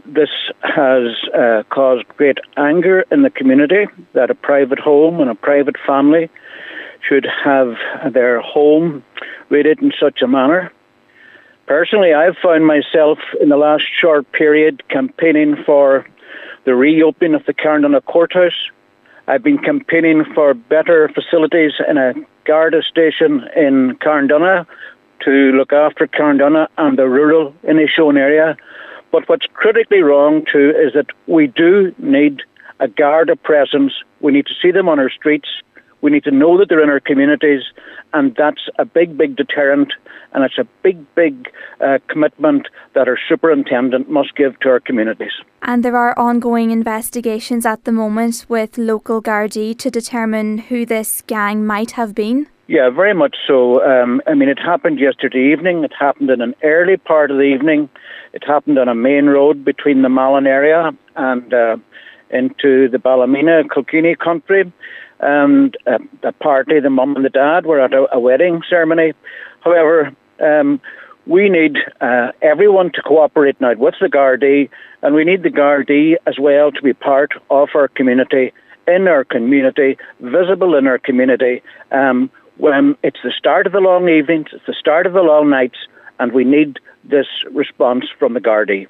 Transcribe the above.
this has caused great anger in the community that a private home and a private family should have their home raided in such a manner. Personally, I've found myself in the last short period campaigning for the reopening of the Carndonagh Courthouse. I've been campaigning for better facilities in a Garda station in Carndonagh to look after Carndonagh and the rural Inishowen area. But what's critically wrong too is that we do need a Garda presence. We need to see them on our streets. We need to know that they're in our communities, and that's a big, big deterrent, and it's a big, big commitment that our superintendent must give to our communities. And there are ongoing investigations at the moment with local Gardaí to determine who this gang might have been? Yeah, very much so. It happened yesterday evening. It happened in an early part of the evening. It happened on a main road between the Malin area and into the Ballymena-Kilkenny country. And the party, the mum and the dad, were at a wedding ceremony. However, we need everyone to cooperate now with the Gardaí, and we need the Gardaí as well to be part of our community, in our community, visible in our community. When it's the start of the long evenings, it's the start of the long nights, and we need this response from the Gardaí.